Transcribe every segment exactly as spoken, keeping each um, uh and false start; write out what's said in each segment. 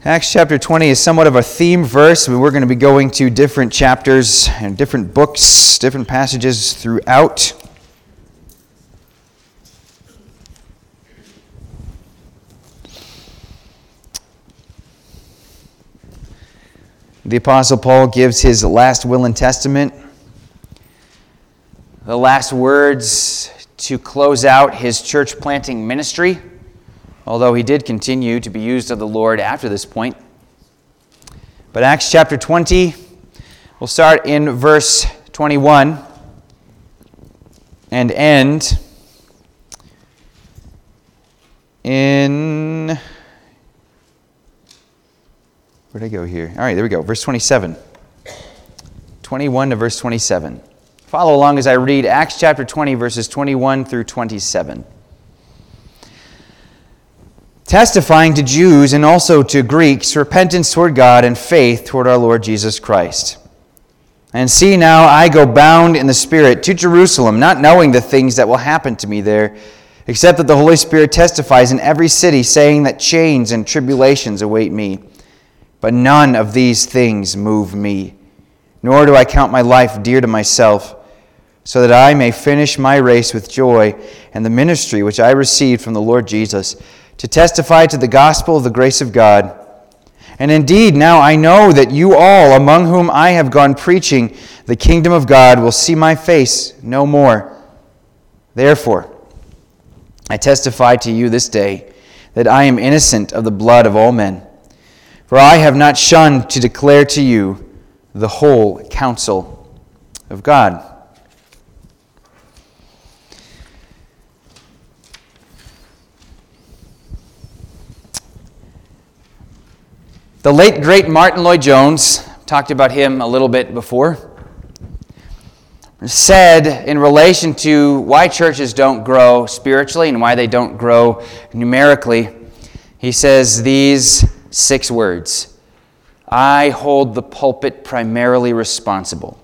Acts chapter twenty is somewhat of a theme verse. We're going to be going to different chapters and different books, different passages throughout. The Apostle Paul gives his last will and testament, the last words to close out his church planting ministry, although he did continue to be used of the Lord after this point. But Acts chapter twenty, we'll start in verse twenty-one and end in... Where'd I go here? All right, there we go. Verse twenty-seven. twenty-one to verse twenty-seven. Follow along as I read Acts chapter twenty, verses twenty-one through twenty-seven. Testifying to Jews and also to Greeks repentance toward God and faith toward our Lord Jesus Christ. And see now, I go bound in the Spirit to Jerusalem, not knowing the things that will happen to me there, except that the Holy Spirit testifies in every city, saying that chains and tribulations await me. But none of these things move me, nor do I count my life dear to myself, so that I may finish my race with joy and the ministry which I received from the Lord Jesus, to testify to the gospel of the grace of God. And indeed, now I know that you all, among whom I have gone preaching the kingdom of God, will see my face no more. Therefore, I testify to you this day that I am innocent of the blood of all men. For I have not shunned to declare to you the whole counsel of God. The late, great Martin Lloyd-Jones, talked about him a little bit before, said in relation to why churches don't grow spiritually and why they don't grow numerically, he says these six words: I hold the pulpit primarily responsible.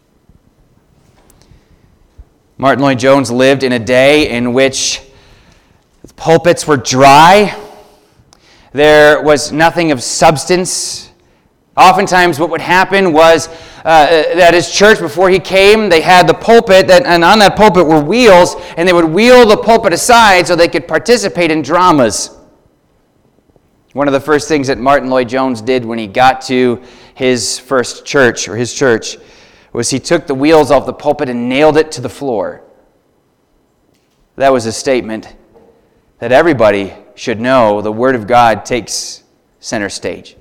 Martin Lloyd-Jones lived in a day in which the pulpits were dry. There was nothing of substance. Oftentimes what would happen was uh, that his church, before he came, they had the pulpit, that, and on that pulpit were wheels, and they would wheel the pulpit aside so they could participate in dramas. One of the first things that Martin Lloyd-Jones did when he got to his first church, or his church, was he took the wheels off the pulpit and nailed it to the floor. That was a statement that everybody should know the Word of God takes center stage.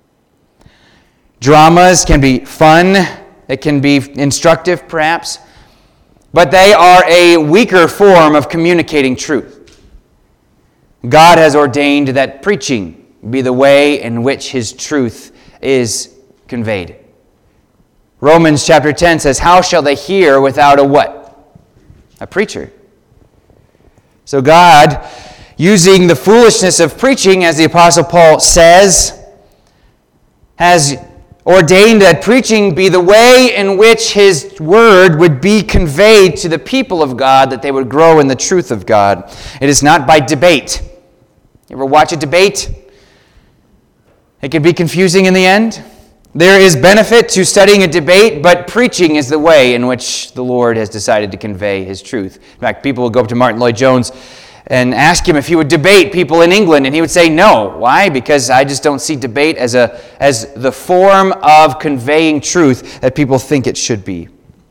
Dramas can be fun, it can be instructive perhaps, but they are a weaker form of communicating truth. God has ordained that preaching be the way in which His truth is conveyed. Romans chapter ten says, how shall they hear without a what? A preacher. So God, using the foolishness of preaching, as the Apostle Paul says, has ordained that preaching be the way in which His word would be conveyed to the people of God, that they would grow in the truth of God. It is not by debate. You ever watch a debate? It can be confusing in the end. There is benefit to studying a debate, but preaching is the way in which the Lord has decided to convey His truth. In fact, people will go up to Martin Lloyd-Jones and ask him if he would debate people in England, and he would say no. Why? Because I just don't see debate as a as the form of conveying truth that people think it should be.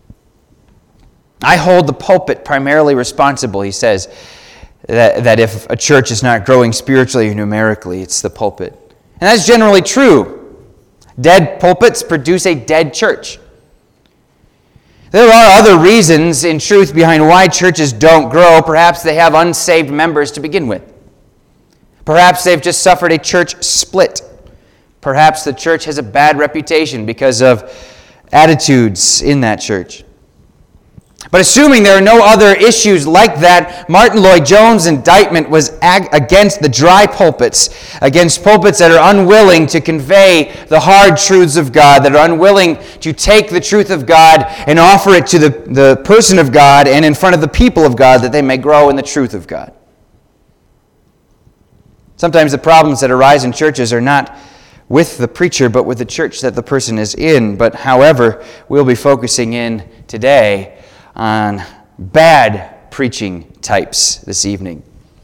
I hold the pulpit primarily responsible, he says, that, that if a church is not growing spiritually or numerically, it's the pulpit. And that's generally true. Dead pulpits produce a dead church. There are other reasons, in truth, behind why churches don't grow. Perhaps they have unsaved members to begin with. Perhaps they've just suffered a church split. Perhaps the church has a bad reputation because of attitudes in that church. But assuming there are no other issues like that, Martin Lloyd-Jones' indictment was ag- against the dry pulpits, against pulpits that are unwilling to convey the hard truths of God, that are unwilling to take the truth of God and offer it to the, the person of God and in front of the people of God, that they may grow in the truth of God. Sometimes the problems that arise in churches are not with the preacher, but with the church that the person is in. But however, we'll be focusing in today on bad preaching types this evening.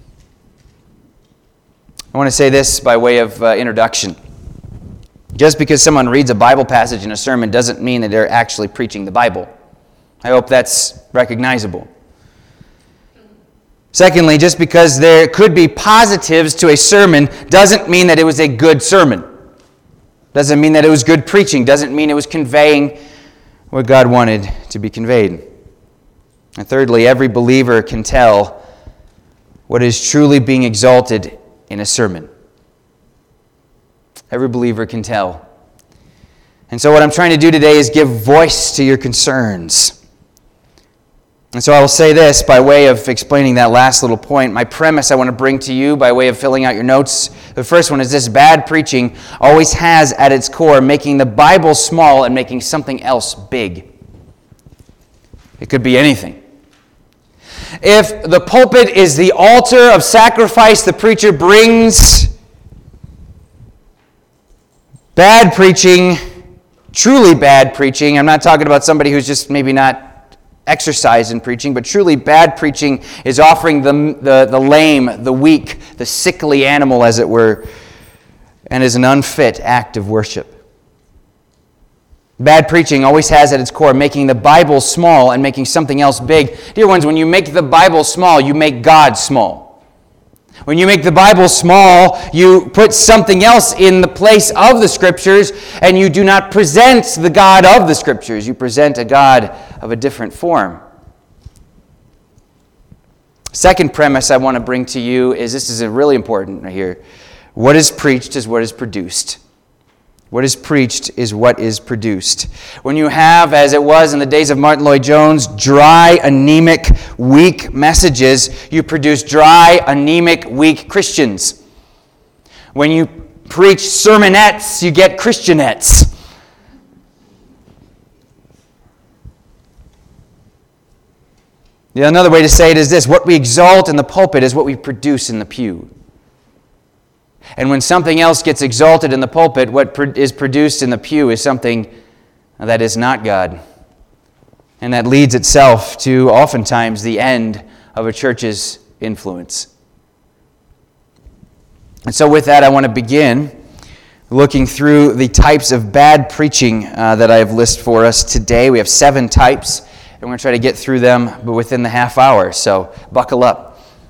I want to say this by way of uh, introduction. Just because someone reads a Bible passage in a sermon doesn't mean that they're actually preaching the Bible. I hope that's recognizable. Secondly, just because there could be positives to a sermon doesn't mean that it was a good sermon. Doesn't mean that it was good preaching. Doesn't mean it was conveying what God wanted to be conveyed. And thirdly, every believer can tell what is truly being exalted in a sermon. Every believer can tell. And so what I'm trying to do today is give voice to your concerns. And so I will say this by way of explaining that last little point. My premise I want to bring to you by way of filling out your notes. The first one is this: bad preaching always has at its core making the Bible small and making something else big. It could be anything. If the pulpit is the altar of sacrifice the preacher brings, bad preaching, truly bad preaching, I'm not talking about somebody who's just maybe not exercise in preaching, but truly bad preaching is offering the, the, the lame, the weak, the sickly animal, as it were, and is an unfit act of worship. Bad preaching always has at its core making the Bible small and making something else big. Dear ones, when you make the Bible small, you make God small. When you make the Bible small, you put something else in the place of the Scriptures, and you do not present the God of the Scriptures. You present a God of a different form. Second premise I want to bring to you is, this is really important right here. What is preached is what is produced. What is preached is what is produced. When you have, as it was in the days of Martin Lloyd-Jones, dry, anemic, weak messages, you produce dry, anemic, weak Christians. When you preach sermonettes, you get Christianettes. Yeah, another way to say it is this: what we exalt in the pulpit is what we produce in the pew. And when something else gets exalted in the pulpit, what is produced in the pew is something that is not God. And that leads itself to oftentimes the end of a church's influence. And so with that, I want to begin looking through the types of bad preaching uh, that I have listed for us today. We have seven types, and we're going to try to get through them but within the half hour, so buckle up.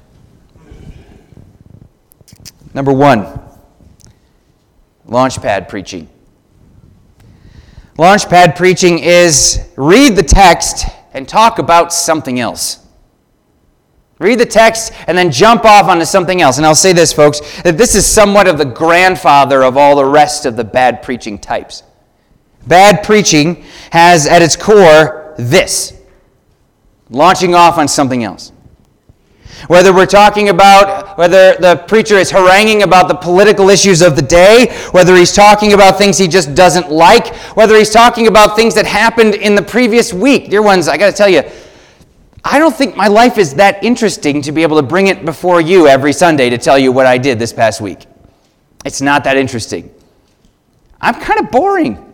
Number one, launchpad preaching. Launchpad preaching is read the text and talk about something else. Read the text and then jump off onto something else. And I'll say this, folks, that this is somewhat of the grandfather of all the rest of the bad preaching types. Bad preaching has at its core this: launching off on something else. Whether we're talking about, whether the preacher is haranguing about the political issues of the day, whether he's talking about things he just doesn't like, whether he's talking about things that happened in the previous week. Dear ones, I got to tell you, I don't think my life is that interesting to be able to bring it before you every Sunday to tell you what I did this past week. It's not that interesting. I'm kind of boring.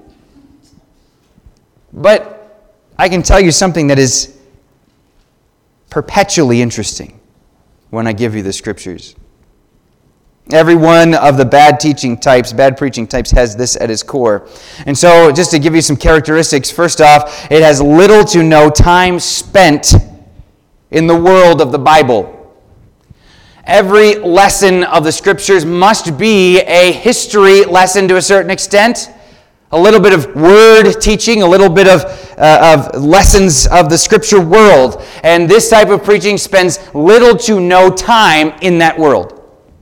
But I can tell you something that is perpetually interesting when I give you the Scriptures. Every one of the bad teaching types, bad preaching types, has this at its core. And so, just to give you some characteristics, first off, it has little to no time spent in the world of the Bible. Every lesson of the Scriptures must be a history lesson to a certain extent. A little bit of word teaching, a little bit of, uh, of lessons of the Scripture world. And this type of preaching spends little to no time in that world.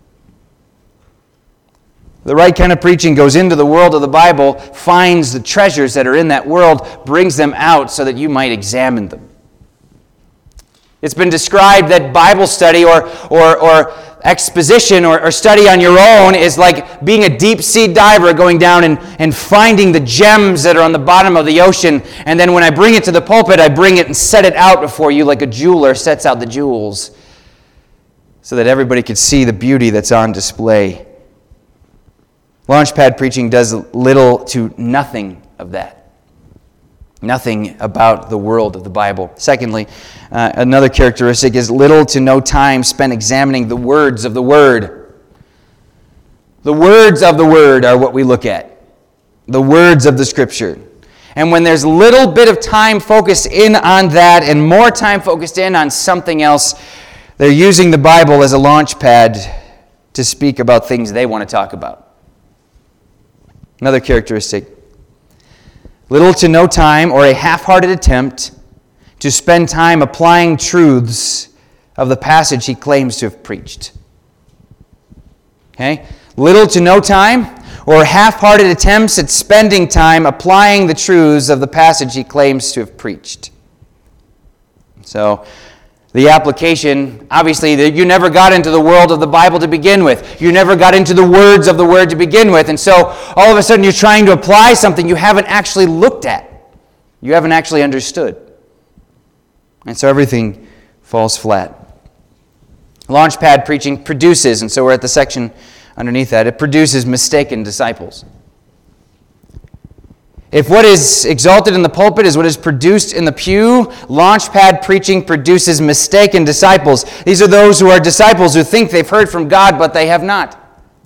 The right kind of preaching goes into the world of the Bible, finds the treasures that are in that world, brings them out so that you might examine them. It's been described that Bible study or, or, or exposition or, or study on your own is like being a deep-sea diver going down and, and finding the gems that are on the bottom of the ocean. And then when I bring it to the pulpit, I bring it and set it out before you like a jeweler sets out the jewels so that everybody could see the beauty that's on display. Launchpad preaching does little to nothing of that. Nothing about the world of the Bible. Secondly, uh, another characteristic is little to no time spent examining the words of the Word. The words of the Word are what we look at. The words of the Scripture. And when there's little bit of time focused in on that and more time focused in on something else, they're using the Bible as a launch pad to speak about things they want to talk about. Another characteristic. Little to no time or a half-hearted attempt to spend time applying truths of the passage he claims to have preached. Okay? Little to no time or half-hearted attempts at spending time applying the truths of the passage he claims to have preached. So, the application, obviously, you never got into the world of the Bible to begin with. You never got into the words of the Word to begin with. And so, all of a sudden, you're trying to apply something you haven't actually looked at. You haven't actually understood. And so, everything falls flat. Launchpad preaching produces, and so we're at the section underneath that, it produces mistaken disciples. If what is exalted in the pulpit is what is produced in the pew, launchpad preaching produces mistaken disciples. These are those who are disciples who think they've heard from God, but they have not.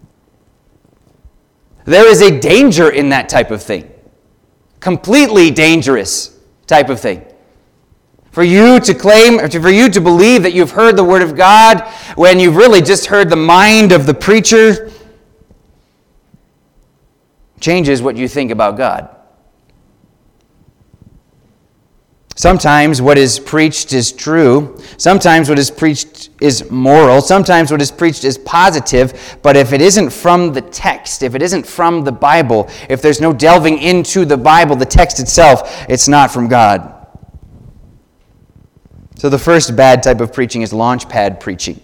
There is a danger in that type of thing. Completely dangerous type of thing. For you to claim, or for you to believe that you've heard the Word of God when you've really just heard the mind of the preacher changes what you think about God. Sometimes what is preached is true. Sometimes what is preached is moral. Sometimes what is preached is positive. But if it isn't from the text, if it isn't from the Bible, if there's no delving into the Bible, the text itself, it's not from God. So the first bad type of preaching is launchpad preaching.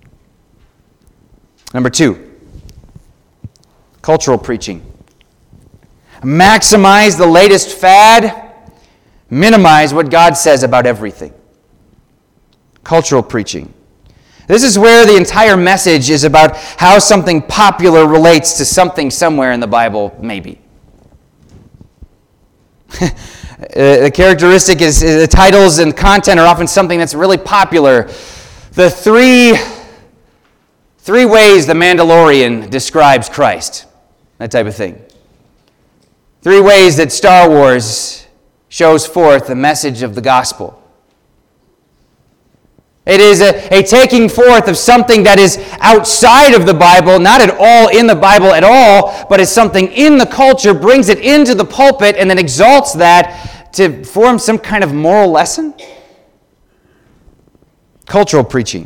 Number two, cultural preaching. Maximize the latest fad. Minimize what God says about everything. Cultural preaching. This is where the entire message is about how something popular relates to something somewhere in the Bible, maybe. The characteristic is the titles and content are often something that's really popular. The three, three ways the Mandalorian describes Christ. That type of thing. Three ways that Star Wars shows forth the message of the gospel. It is a, a taking forth of something that is outside of the Bible, not at all in the Bible at all, but is something in the culture, brings it into the pulpit, and then exalts that to form some kind of moral lesson. Cultural preaching.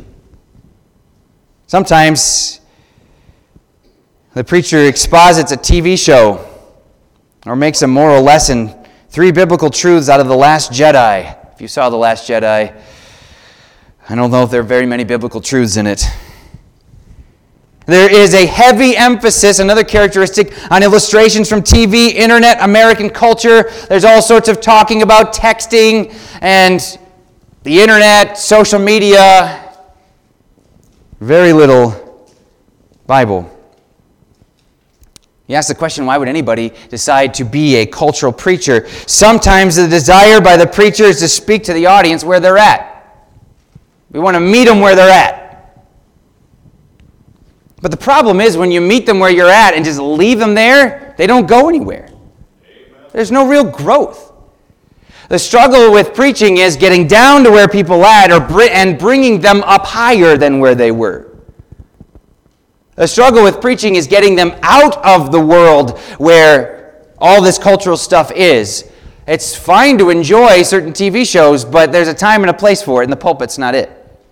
Sometimes the preacher exposits a T V show or makes a moral lesson. Three biblical truths out of The Last Jedi. If you saw The Last Jedi, I don't know if there are very many biblical truths in it. There is a heavy emphasis, another characteristic, on illustrations from T V, internet, American culture. There's all sorts of talking about texting and the internet, social media. Very little Bible. You ask the question, why would anybody decide to be a cultural preacher? Sometimes the desire by the preacher is to speak to the audience where they're at. We want to meet them where they're at. But the problem is when you meet them where you're at and just leave them there, they don't go anywhere. There's no real growth. The struggle with preaching is getting down to where people are at or br- and bringing them up higher than where they were. The struggle with preaching is getting them out of the world where all this cultural stuff is. It's fine to enjoy certain T V shows, but there's a time and a place for it, and the pulpit's not it.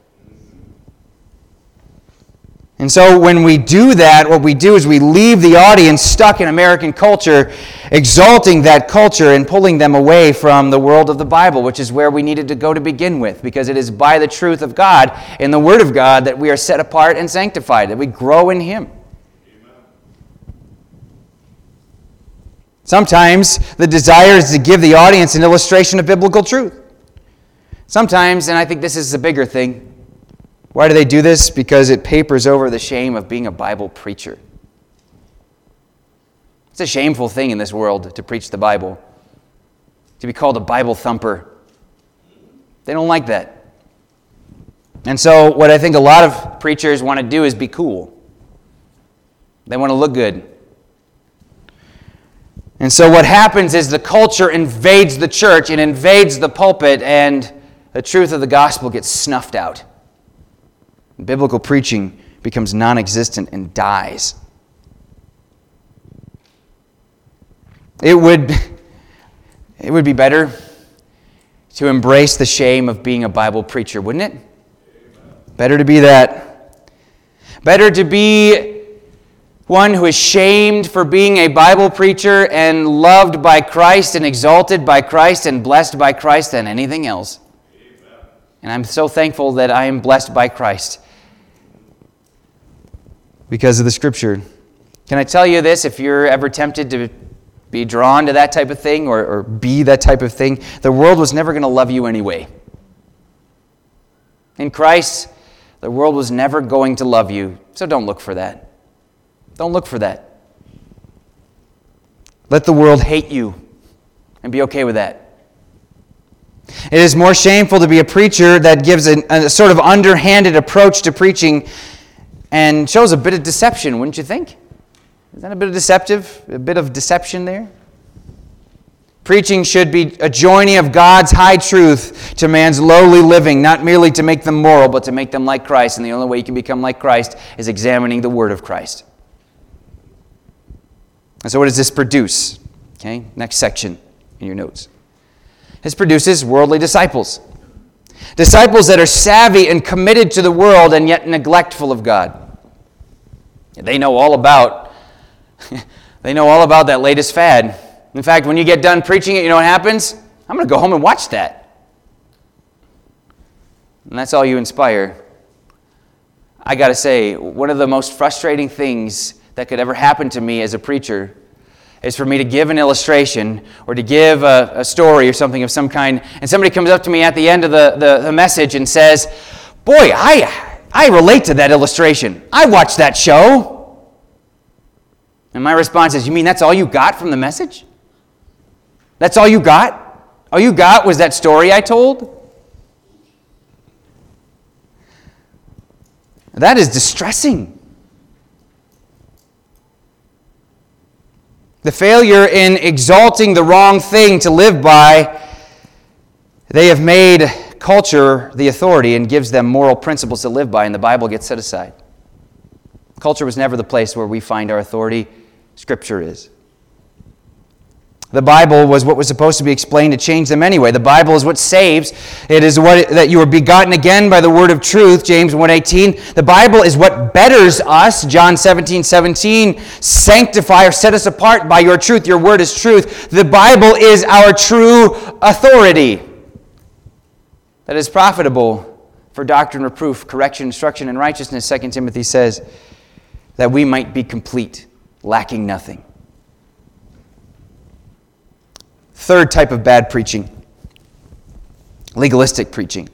And so when we do that, what we do is we leave the audience stuck in American culture, exalting that culture and pulling them away from the world of the Bible, which is where we needed to go to begin with, because it is by the truth of God, in the Word of God, that we are set apart and sanctified, that we grow in Him. Amen. Sometimes the desire is to give the audience an illustration of biblical truth. Sometimes, and I think this is a bigger thing, why do they do this? Because it papers over the shame of being a Bible preacher. It's a shameful thing in this world to preach the Bible, to be called a Bible thumper. They don't like that. And so what I think a lot of preachers want to do is be cool. They want to look good. And so what happens is the culture invades the church and invades the pulpit, and the truth of the gospel gets snuffed out. Biblical preaching becomes non-existent and dies. It would, it would be better to embrace the shame of being a Bible preacher, wouldn't it? Better to be that. Better to be one who is shamed for being a Bible preacher and loved by Christ and exalted by Christ and blessed by Christ than anything else. Amen. And I'm so thankful that I am blessed by Christ because of the Scripture. Can I tell you this? If you're ever tempted to be drawn to that type of thing or, or be that type of thing, the world was never going to love you anyway. In Christ, the world was never going to love you, so don't look for that. Don't look for that. Let the world hate you and be okay with that. It is more shameful to be a preacher that gives a, a sort of underhanded approach to preaching and shows a bit of deception, wouldn't you think? Is that a bit of deceptive? A bit of deception there? Preaching should be a joining of God's high truth to man's lowly living, not merely to make them moral, but to make them like Christ. And the only way you can become like Christ is examining the Word of Christ. And so what does this produce? Okay, next section in your notes. This produces worldly disciples. Disciples that are savvy and committed to the world and yet neglectful of God. They know all about, they know all about that latest fad. In fact, when you get done preaching it, you know what happens? I'm going to go home and watch that. And that's all you inspire. I got to say, one of the most frustrating things that could ever happen to me as a preacher is for me to give an illustration or to give a, a story or something of some kind, and somebody comes up to me at the end of the, the, the message and says, boy, I, I relate to that illustration. I watched that show. And my response is, you mean that's all you got from the message? That's all you got? All you got was that story I told? That is distressing. The failure in exalting the wrong thing to live by, they have made culture the authority and gives them moral principles to live by, and the Bible gets set aside. Culture was never the place where we find our authority. Scripture is. The Bible was what was supposed to be explained to change them anyway. The Bible is what saves. It is what that you were begotten again by the word of truth, James one eighteen. The Bible is what betters us, John seventeen seventeen. Sanctify or set us apart by your truth. Your word is truth. The Bible is our true authority. That is profitable for doctrine, reproof, correction, instruction, and righteousness, Second Timothy says, that we might be complete, lacking nothing. Third type of bad preaching, legalistic preaching.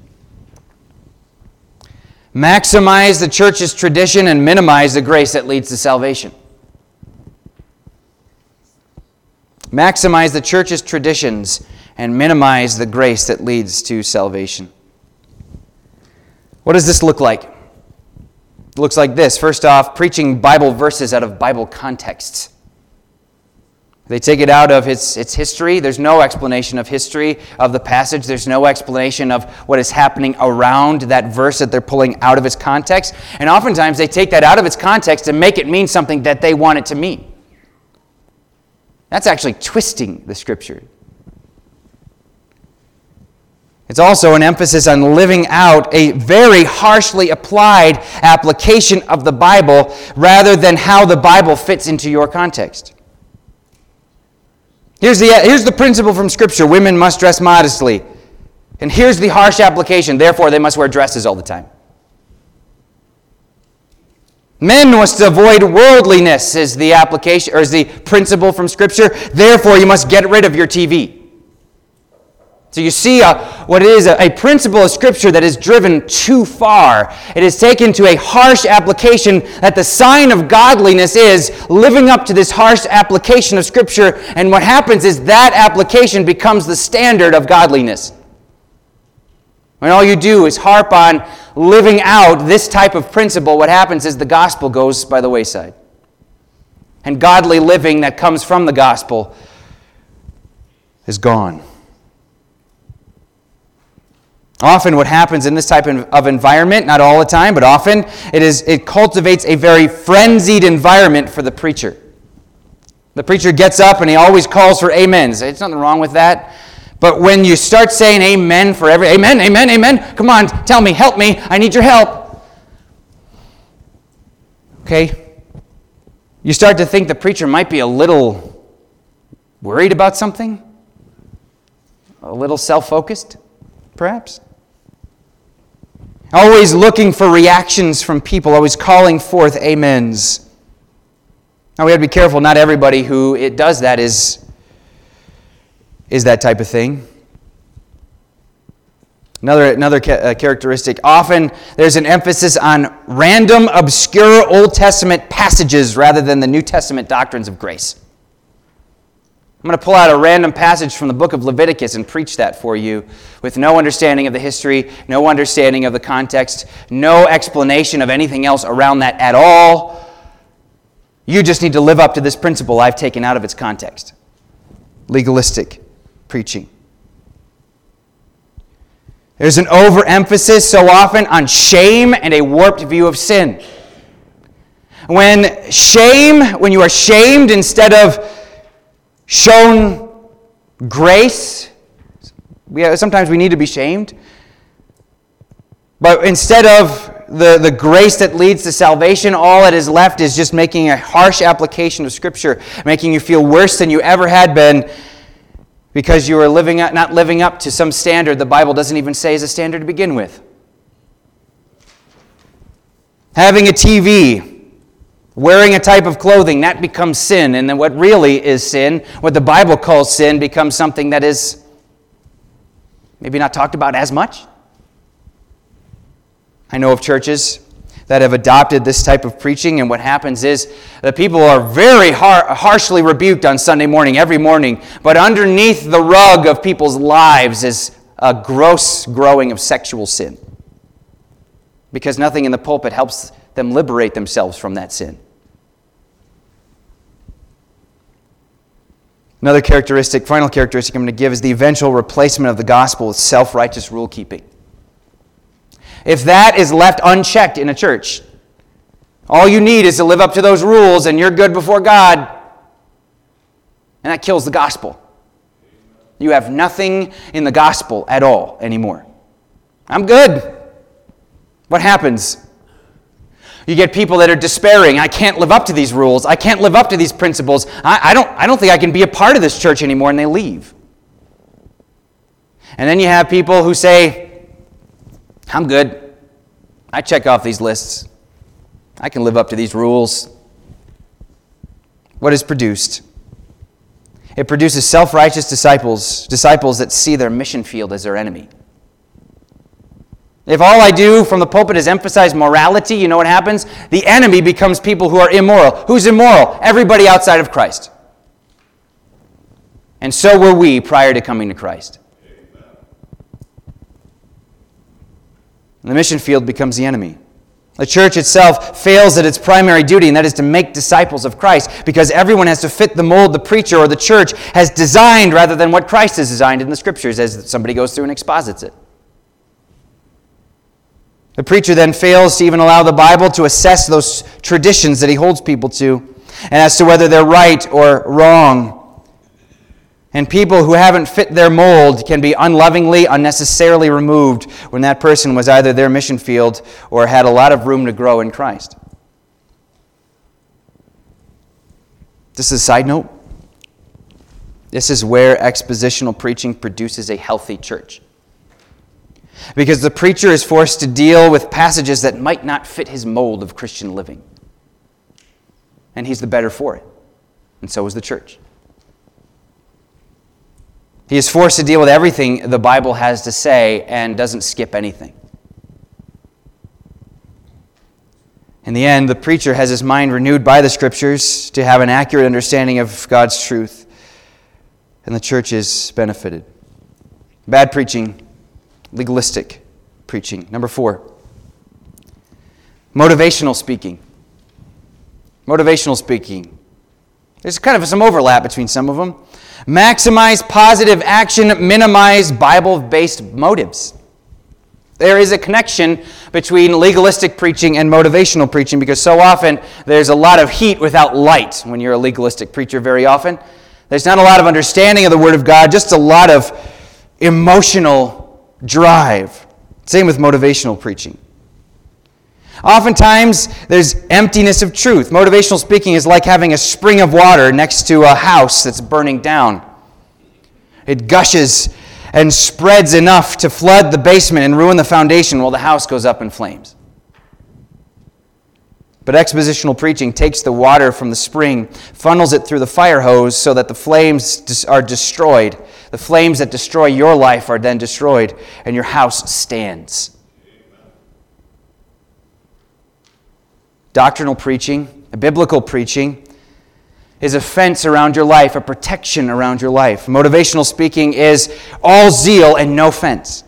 Maximize the church's tradition and minimize the grace that leads to salvation. Maximize the church's traditions and minimize the grace that leads to salvation. What does this look like? It looks like this. First off, preaching Bible verses out of Bible contexts. They take it out of its, its history. There's no explanation of history of the passage. There's no explanation of what is happening around that verse that they're pulling out of its context. And oftentimes they take that out of its context and make it mean something that they want it to mean. That's actually twisting the Scripture. It's also an emphasis on living out a very harshly applied application of the Bible rather than how the Bible fits into your context. Here's the, here's the principle from Scripture. Women must dress modestly. And here's the harsh application. Therefore, they must wear dresses all the time. Men must avoid worldliness is the application, or is the principle from Scripture. Therefore, you must get rid of your T V. So you see a, what it is, a, a principle of Scripture that is driven too far. It is taken to a harsh application that the sign of godliness is living up to this harsh application of Scripture, and what happens is that application becomes the standard of godliness. When all you do is harp on living out this type of principle, what happens is the gospel goes by the wayside. And godly living that comes from the gospel is gone. Often what happens in this type of environment, not all the time, but often, it is it cultivates a very frenzied environment for the preacher. The preacher gets up and he always calls for amens. There's nothing wrong with that. But when you start saying amen for every, amen, amen, amen, come on, tell me, help me, I need your help. Okay? You start to think the preacher might be a little worried about something, a little self-focused, perhaps. Always looking for reactions from people, always calling forth amens. Now we have to be careful, not everybody who it does that is, is that type of thing. Another, another ca- characteristic, often there's an emphasis on random, obscure Old Testament passages rather than the New Testament doctrines of grace. I'm going to pull out a random passage from the book of Leviticus and preach that for you with no understanding of the history, no understanding of the context, no explanation of anything else around that at all. You just need to live up to this principle I've taken out of its context. Legalistic preaching. There's an overemphasis so often on shame and a warped view of sin. When shame, when you are shamed instead of shown grace, we have, sometimes we need to be shamed, but instead of the, the grace that leads to salvation, all that is left is just making a harsh application of Scripture, making you feel worse than you ever had been because you are living not living up to some standard the Bible doesn't even say is a standard to begin with. Having a T V, wearing a type of clothing, that becomes sin. And then what really is sin, what the Bible calls sin, becomes something that is maybe not talked about as much. I know of churches that have adopted this type of preaching, and what happens is the people are very har- harshly rebuked on Sunday morning, every morning, but underneath the rug of people's lives is a gross growing of sexual sin. Because nothing in the pulpit helps them liberate themselves from that sin. Another characteristic, final characteristic I'm going to give is the eventual replacement of the gospel with self-righteous rule-keeping. If that is left unchecked in a church, all you need is to live up to those rules and you're good before God, and that kills the gospel. You have nothing in the gospel at all anymore. I'm good. What happens? You get people that are despairing. I can't live up to these rules. I can't live up to these principles. I, I don't, I don't think I can be a part of this church anymore, and they leave. And then you have people who say, I'm good. I check off these lists. I can live up to these rules. What is produced? It produces self-righteous disciples, disciples that see their mission field as their enemy. If all I do from the pulpit is emphasize morality, you know what happens? The enemy becomes people who are immoral. Who's immoral? Everybody outside of Christ. And so were we prior to coming to Christ. The mission field becomes the enemy. The church itself fails at its primary duty, and that is to make disciples of Christ, because everyone has to fit the mold the preacher or the church has designed rather than what Christ has designed in the Scriptures as somebody goes through and exposits it. The preacher then fails to even allow the Bible to assess those traditions that he holds people to, and as to whether they're right or wrong. And people who haven't fit their mold can be unlovingly, unnecessarily removed when that person was either their mission field or had a lot of room to grow in Christ. This is a side note. This is where expositional preaching produces a healthy church. Because the preacher is forced to deal with passages that might not fit his mold of Christian living. And he's the better for it. And so is the church. He is forced to deal with everything the Bible has to say and doesn't skip anything. In the end, the preacher has his mind renewed by the Scriptures to have an accurate understanding of God's truth, and the church is benefited. Bad preaching, legalistic preaching. Number four, motivational speaking. Motivational speaking. There's kind of some overlap between some of them. Maximize positive action, minimize Bible-based motives. There is a connection between legalistic preaching and motivational preaching because so often there's a lot of heat without light when you're a legalistic preacher very often. There's not a lot of understanding of the Word of God, just a lot of emotional drive. Same with motivational preaching. Oftentimes, there's emptiness of truth. Motivational speaking is like having a spring of water next to a house that's burning down. It gushes and spreads enough to flood the basement and ruin the foundation while the house goes up in flames. But expositional preaching takes the water from the spring, funnels it through the fire hose so that the flames are destroyed. The flames that destroy your life are then destroyed, and your house stands. Doctrinal preaching, biblical preaching, is a fence around your life, a protection around your life. Motivational speaking is all zeal and no fence.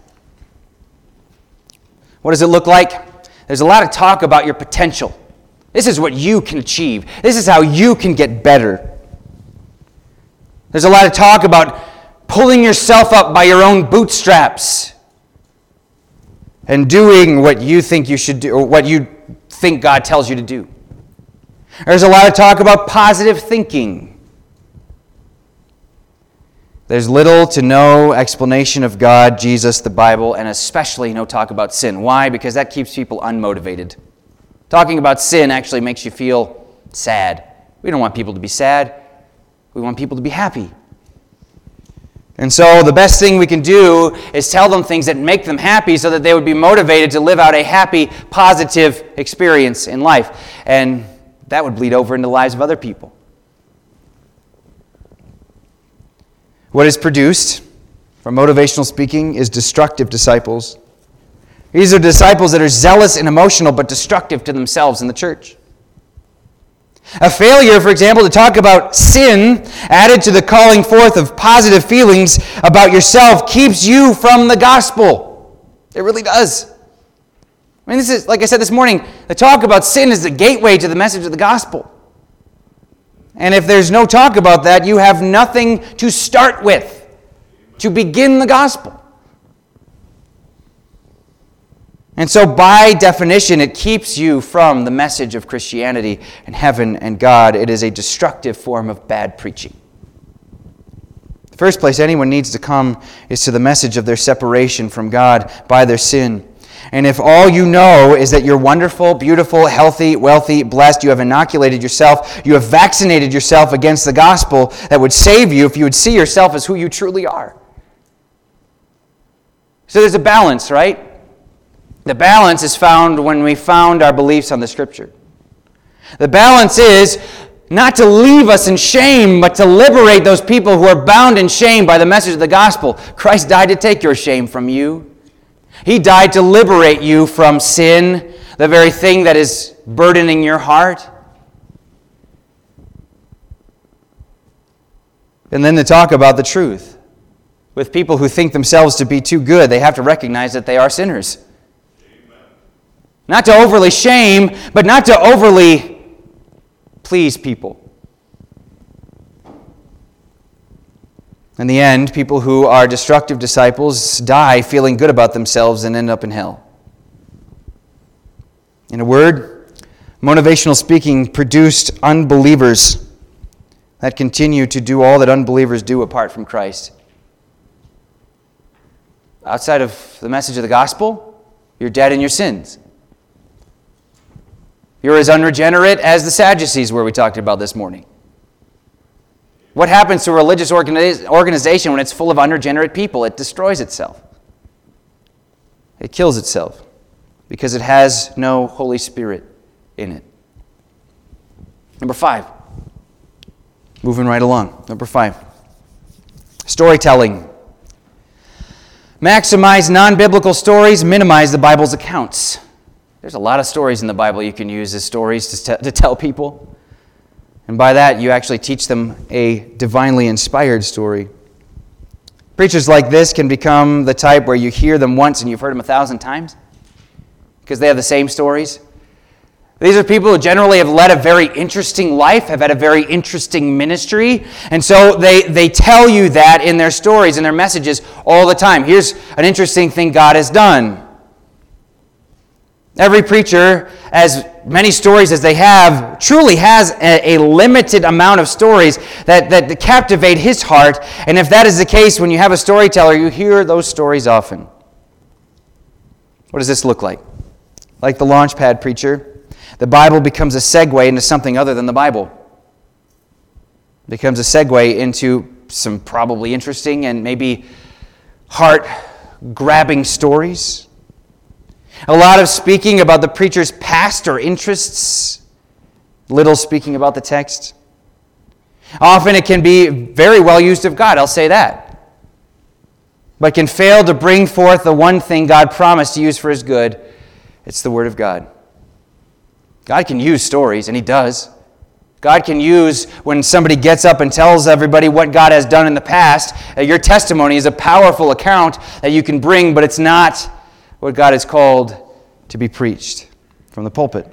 What does it look like? There's a lot of talk about your potential. This is what you can achieve. This is how you can get better. There's a lot of talk about pulling yourself up by your own bootstraps and doing what you think you should do, or what you think God tells you to do. There's a lot of talk about positive thinking. There's little to no explanation of God, Jesus, the Bible, and especially no talk about sin. Why? Because that keeps people unmotivated. Talking about sin actually makes you feel sad. We don't want people to be sad. We want people to be happy. And so the best thing we can do is tell them things that make them happy so that they would be motivated to live out a happy, positive experience in life. And that would bleed over into the lives of other people. What is produced from motivational speaking is destructive disciples. These are disciples that are zealous and emotional but destructive to themselves in the church. A failure, for example, to talk about sin added to the calling forth of positive feelings about yourself keeps you from the gospel. It really does. I mean, this is, like I said this morning, the talk about sin is the gateway to the message of the gospel. And if there's no talk about that, you have nothing to start with to begin the gospel. And so by definition, it keeps you from the message of Christianity and heaven and God. It is a destructive form of bad preaching. The first place anyone needs to come is to the message of their separation from God by their sin. And if all you know is that you're wonderful, beautiful, healthy, wealthy, blessed, you have inoculated yourself, you have vaccinated yourself against the gospel that would save you if you would see yourself as who you truly are. So there's a balance, right? The balance is found when we found our beliefs on the Scripture. The balance is not to leave us in shame, but to liberate those people who are bound in shame by the message of the gospel. Christ died to take your shame from you. He died to liberate you from sin, the very thing that is burdening your heart. And then to talk about the truth. With people who think themselves to be too good, they have to recognize that they are sinners. Not to overly shame, but not to overly please people. In the end, people who are destructive disciples die feeling good about themselves and end up in hell. In a word, motivational speaking produced unbelievers that continue to do all that unbelievers do apart from Christ. Outside of the message of the gospel, you're dead in your sins. You're as unregenerate as the Sadducees were we talked about this morning. What happens to a religious organiz- organization when it's full of unregenerate people? It destroys itself. It kills itself because it has no Holy Spirit in it. Number five. Moving right along. Number five. Storytelling Maximize non-biblical stories, minimize the Bible's accounts. There's a lot of stories in the Bible you can use as stories to, t- to tell people. And by that, you actually teach them a divinely inspired story. Preachers like this can become the type where you hear them once and you've heard them a thousand times because they have the same stories. These are people who generally have led a very interesting life, have had a very interesting ministry, and so they, they tell you that in their stories and their messages all the time. Here's an interesting thing God has done. Every preacher, as many stories as they have, truly has a, a limited amount of stories that, that captivate his heart, and if that is the case, when you have a storyteller, you hear those stories often. What does this look like? Like the Launchpad preacher, the Bible becomes a segue into something other than the Bible. It becomes a segue into some probably interesting and maybe heart-grabbing stories. A lot of speaking about the preacher's past or interests, little speaking about the text. Often it can be very well used of God, I'll say that, but can fail to bring forth the one thing God promised to use for his good. It's the Word of God. God can use stories, and he does. God can use when somebody gets up and tells everybody what God has done in the past. Your testimony is a powerful account that you can bring, but it's not what God has called to be preached from the pulpit.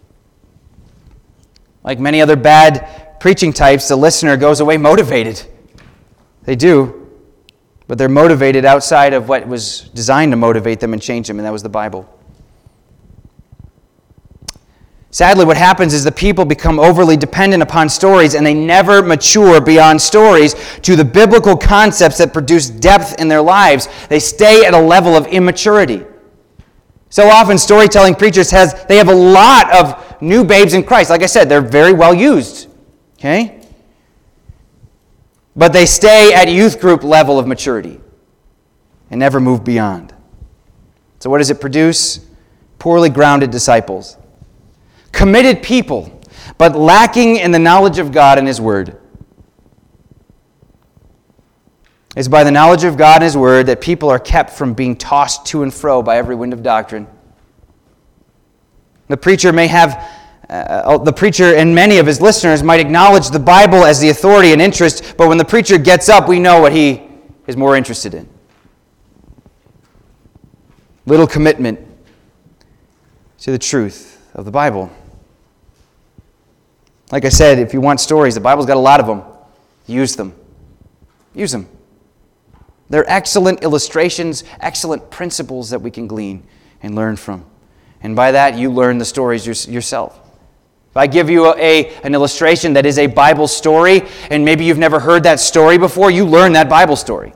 Like many other bad preaching types, the listener goes away motivated. They do, but they're motivated outside of what was designed to motivate them and change them, and that was the Bible. Sadly, what happens is the people become overly dependent upon stories and they never mature beyond stories to the biblical concepts that produce depth in their lives. They stay at a level of immaturity. So often storytelling preachers has they have a lot of new babes in Christ. Like I said, they're very well used. Okay? But they stay at youth group level of maturity and never move beyond. So what does it produce? Poorly grounded disciples. Committed people, but lacking in the knowledge of God and his Word. It's by the knowledge of God and his Word that people are kept from being tossed to and fro by every wind of doctrine. The preacher may have, uh, the preacher and many of his listeners might acknowledge the Bible as the authority and interest, but when the preacher gets up, we know what he is more interested in. Little commitment to the truth of the Bible. Like I said, if you want stories, the Bible's got a lot of them. Use them. Use them. They're excellent illustrations, excellent principles that we can glean and learn from. And by that, you learn the stories yourself. If I give you a, a, an illustration that is a Bible story, and maybe you've never heard that story before, you learn that Bible story.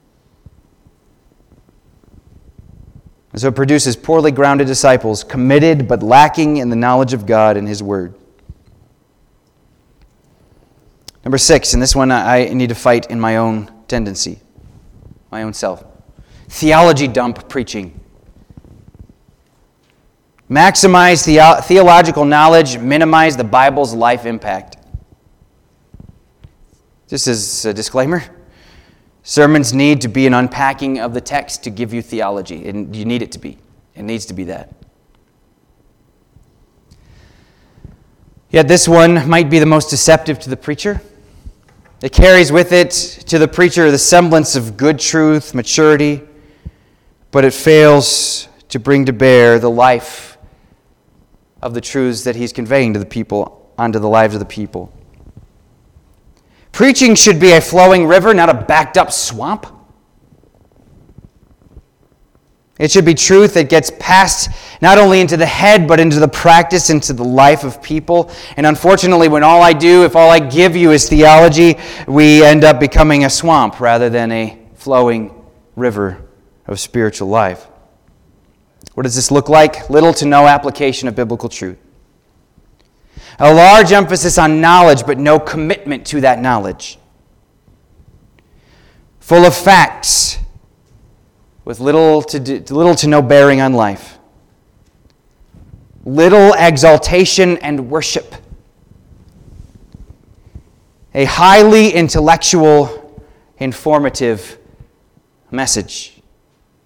And so it produces poorly grounded disciples, committed but lacking in the knowledge of God and his Word. Number six, and this one I need to fight in my own tendency, my own self. Theology dump preaching. Maximize the, theological knowledge, minimize the Bible's life impact. Just as a disclaimer, sermons need to be an unpacking of the text to give you theology, and you need it to be. It needs to be that. Yet this one might be the most deceptive to the preacher. It carries with it to the preacher the semblance of good truth, maturity, but it fails to bring to bear the life of the truths that he's conveying to the people, onto the lives of the people. Preaching should be a flowing river, not a backed up swamp. It should be truth that gets passed not only into the head, but into the practice, into the life of people. And unfortunately, when all I do, if all I give you is theology, we end up becoming a swamp rather than a flowing river of spiritual life. What does this look like? Little to no application of biblical truth. A large emphasis on knowledge, but no commitment to that knowledge. Full of facts, with little to, do, little to no bearing on life. Little exaltation and worship. A highly intellectual, informative message.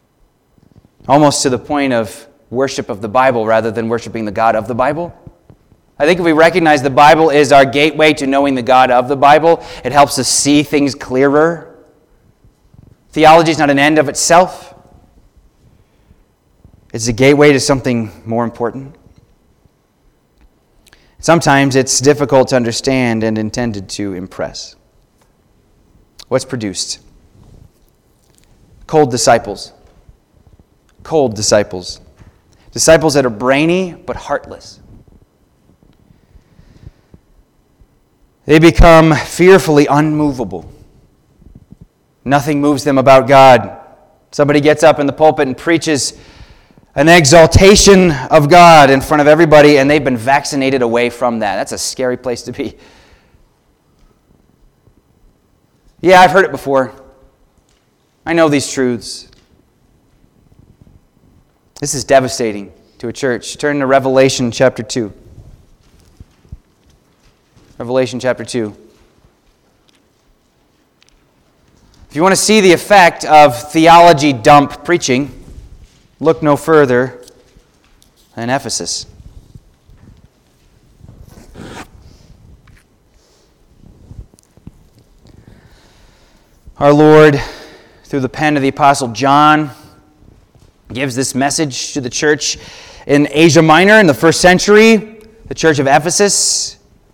almost to the point of worship of the Bible rather than worshiping the God of the Bible. I think if we recognize the Bible is our gateway to knowing the God of the Bible, it helps us see things clearer. Theology is not an end of itself. It's a gateway to something more important. Sometimes it's difficult to understand and intended to impress. What's produced? Cold disciples. Cold disciples. Disciples that are brainy but heartless. They become fearfully unmovable. Nothing moves them about God. Somebody gets up in the pulpit and preaches an exaltation of God in front of everybody, and they've been vaccinated away from that. That's a scary place to be. Yeah, I've heard it before. I know these truths. This is devastating to a church. Turn to Revelation chapter two. Revelation chapter two. If you want to see the effect of theology dump preaching, look no further than Ephesus. Our Lord, through the pen of the Apostle John, gives this message to the church in Asia Minor in the first century, the church of Ephesus.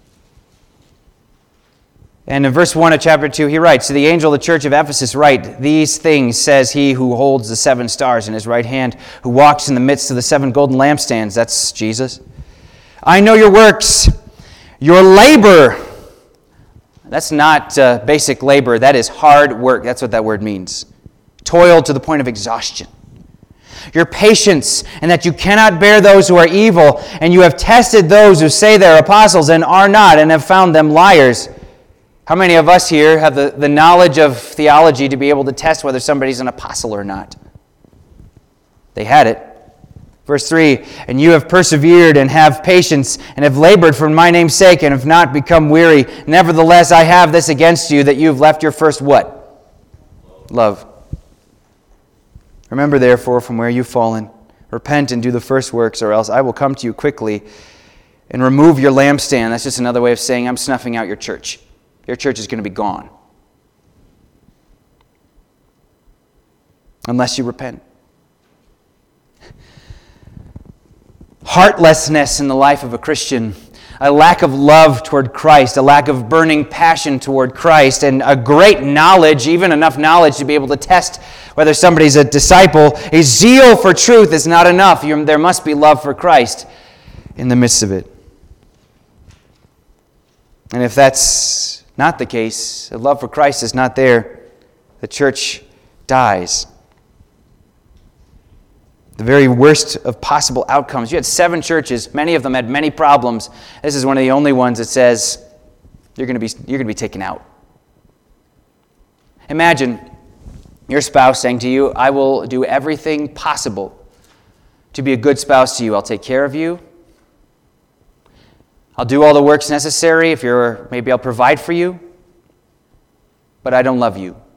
And in verse one of chapter two, he writes, "To the angel of the church of Ephesus write, These things says he who holds the seven stars in his right hand, who walks in the midst of the seven golden lampstands." That's Jesus. "I know your works, your labor." That's not uh, basic labor. That is hard work. That's what that word means. Toil to the point of exhaustion. "Your patience, and that you cannot bear those who are evil, and you have tested those who say they are apostles and are not, and have found them liars." How many of us here have the, the knowledge of theology to be able to test whether somebody's an apostle or not? They had it. Verse three, "And you have persevered and have patience and have labored for my name's sake and have not become weary. Nevertheless, I have this against you, that you have left your first" what? Love. "Remember therefore from where you've fallen. Repent and do the first works, or else I will come to you quickly and remove your lampstand." That's just another way of saying I'm snuffing out your church. Your church is going to be gone unless you repent. Heartlessness in the life of a Christian, a lack of love toward Christ, a lack of burning passion toward Christ, and a great knowledge, even enough knowledge to be able to test whether somebody's a disciple. A zeal for truth is not enough. You're, there must be love for Christ in the midst of it. And if that's not the case, the love for Christ is not there, the church dies. The very worst of possible outcomes. You had seven churches, many of them had many problems. This is one of the only ones that says you're going to be you're going to be taken out. Imagine your spouse saying to you, "I will do everything possible to be a good spouse to you. I'll take care of you. I'll do all the works necessary. If you're, maybe I'll provide for you, but I don't love you.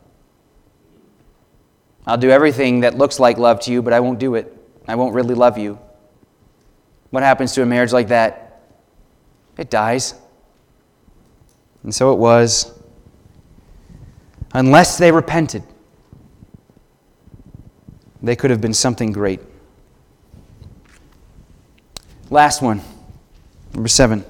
I'll do everything that looks like love to you, but I won't do it. I won't really love you." What happens to a marriage like that? It dies. And so it was. Unless they repented, they could have been something great. Last one. Number seven,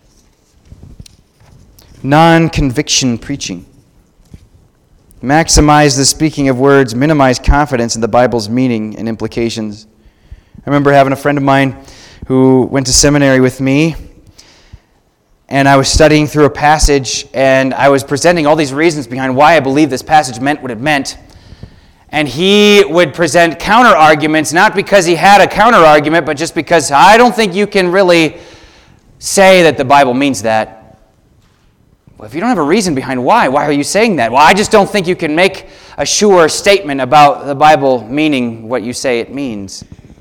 non-conviction preaching. Maximize the speaking of words, minimize confidence in the Bible's meaning and implications. I remember having a friend of mine who went to seminary with me, and I was studying through a passage, and I was presenting all these reasons behind why I believe this passage meant what it meant. And he would present counter-arguments, not because he had a counter-argument, but just because I don't think you can really say that the Bible means that. Well, if you don't have a reason behind why, why are you saying that? Well, I just don't think you can make a sure statement about the Bible meaning what you say it means.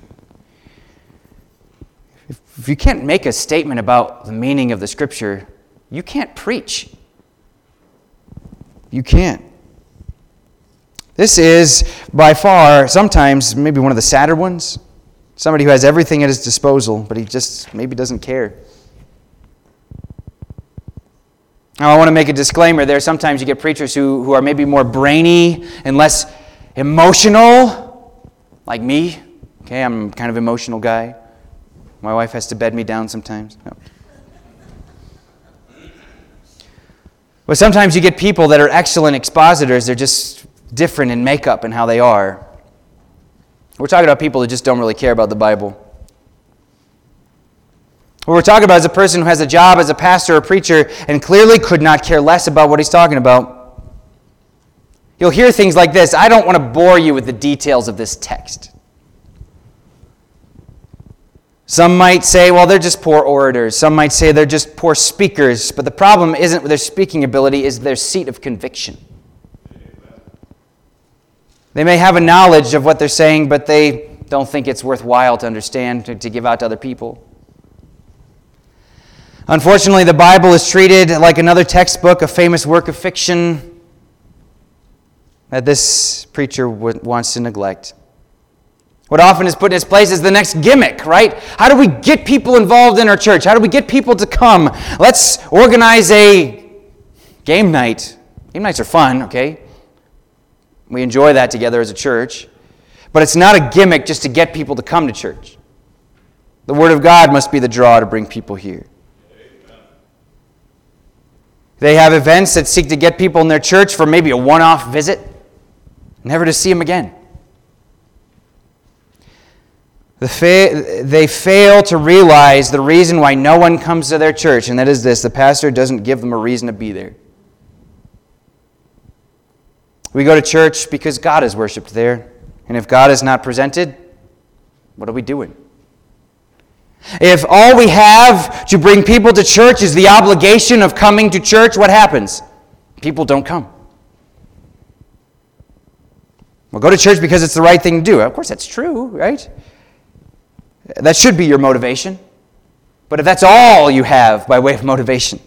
If you can't make a statement about the meaning of the Scripture, you can't preach. You can't. This is by far, sometimes, maybe one of the sadder ones. Somebody who has everything at his disposal, but he just maybe doesn't care. Now, I want to make a disclaimer there. Sometimes you get preachers who, who are maybe more brainy and less emotional, like me. Okay, I'm kind of an emotional guy. My wife has to bed me down sometimes. No. But sometimes you get people that are excellent expositors. They're just different in makeup and how they are. We're talking about people who just don't really care about the Bible. What we're talking about is a person who has a job as a pastor or preacher and clearly could not care less about what he's talking about. You'll hear things like this. I don't want to bore you with the details of this text. Some might say, well, they're just poor orators. Some might say they're just poor speakers. But the problem isn't with their speaking ability, is their seat of conviction. They may have a knowledge of what they're saying, but they don't think it's worthwhile to understand, to, to give out to other people. Unfortunately, the Bible is treated like another textbook, a famous work of fiction that this preacher wants to neglect. What often is put in its place is the next gimmick, right? How do we get people involved in our church? How do we get people to come? Let's organize a game night. Game nights are fun, okay? We enjoy that together as a church. But it's not a gimmick just to get people to come to church. The Word of God must be the draw to bring people here. They have events that seek to get people in their church for maybe a one-off visit, never to see them again. They fail to realize the reason why no one comes to their church, and that is this: the pastor doesn't give them a reason to be there. We go to church because God is worshipped there, and if God is not presented, what are we doing? If all we have to bring people to church is the obligation of coming to church, what happens? People don't come. Well, go to church because it's the right thing to do. Of course, that's true, right? That should be your motivation. But if that's all you have by way of motivation,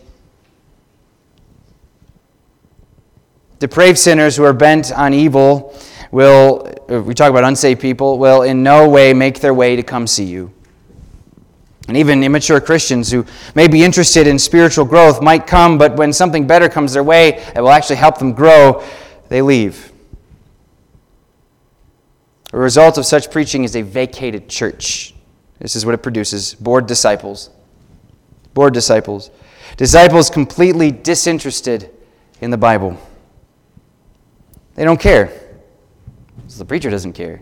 depraved sinners who are bent on evil will, we talk about unsaved people, will in no way make their way to come see you. And even immature Christians who may be interested in spiritual growth might come, but when something better comes their way that will actually help them grow, they leave. The result of such preaching is a vacated church. This is what it produces: bored disciples. Bored disciples. Disciples completely disinterested in the Bible. They don't care. So the preacher doesn't care.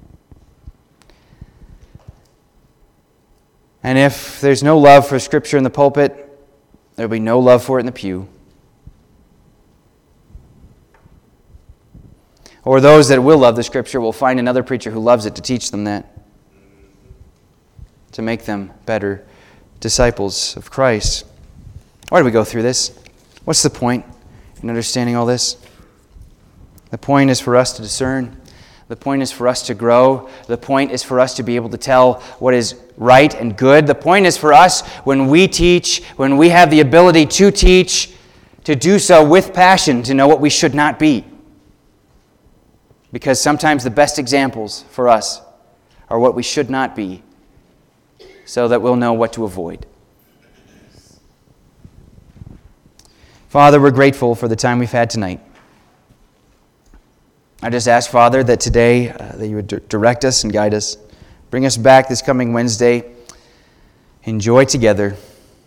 And if there's no love for Scripture in the pulpit, there'll be no love for it in the pew. Or those that will love the Scripture will find another preacher who loves it to teach them that, to make them better disciples of Christ. Why do we go through this? What's the point in understanding all this? The point is for us to discern. The point is for us to grow. The point is for us to be able to tell what is right and good. The point is for us, when we teach, when we have the ability to teach, to do so with passion, to know what we should not be. Because sometimes the best examples for us are what we should not be, so that we'll know what to avoid. Father, we're grateful for the time we've had tonight. I just ask, Father, that today uh, that you would d- direct us and guide us. Bring us back this coming Wednesday. Enjoy together.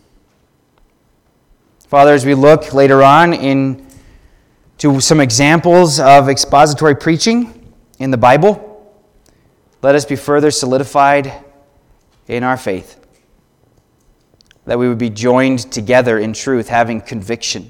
Father, as we look later on into some examples of expository preaching in the Bible, let us be further solidified in our faith. That we would be joined together in truth, having conviction.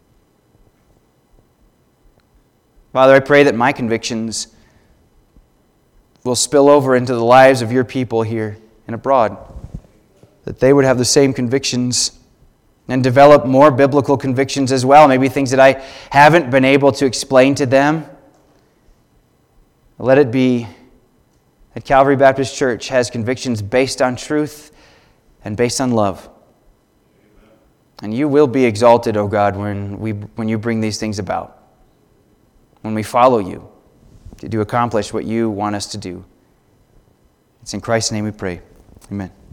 Father, I pray that my convictions will spill over into the lives of your people here and abroad. That they would have the same convictions and develop more biblical convictions as well. Maybe things that I haven't been able to explain to them. Let it be that Calvary Baptist Church has convictions based on truth and based on love. And you will be exalted, O God, when we when you bring these things about. When we follow you, to accomplish what you want us to do. It's in Christ's name we pray. Amen.